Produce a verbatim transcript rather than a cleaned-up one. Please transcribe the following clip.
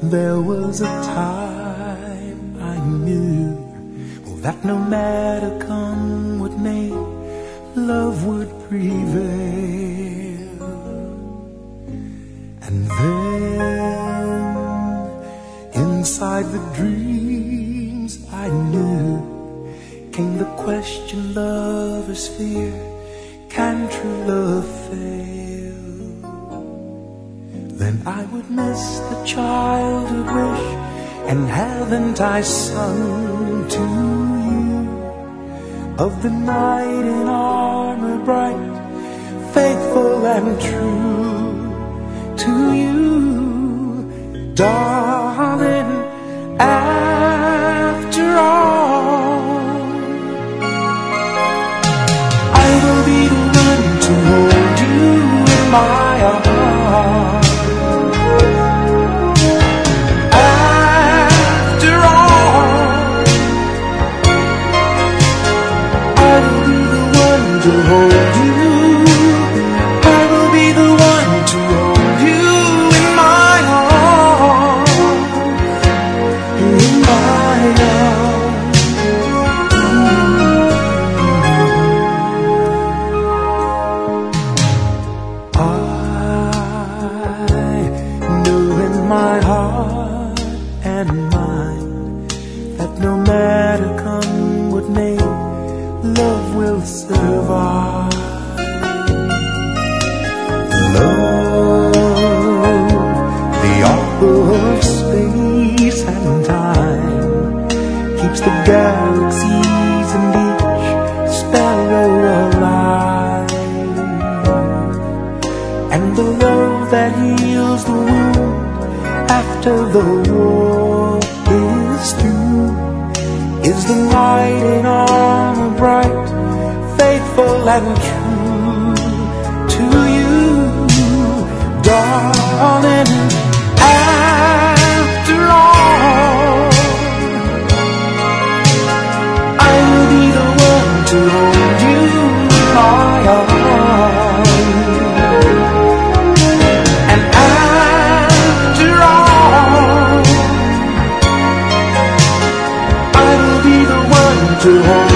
There was a time I knew that no matter come what may, love would prevail. And then inside the dreams I knew came the question lovers fear, can true love fail? Then I would miss the childhood wish, and haven't I sung to you of the knight in armor bright, faithful and true to you, darling, after all. I will be the one to hold you in my arms. After all, I will be the one to hold you. I will be the one to hold you in my arms, in my arms. I know in my heart and mind that no matter come what may, love will survive. Love, the author of space and time, keeps the galaxies and each sparrow alive. And the love that heals the wound after the war is through is the knight in armor bright, faithful and true to you, darling. After all, I will be the one to hold you in my arms. And after all, I will be the one to hold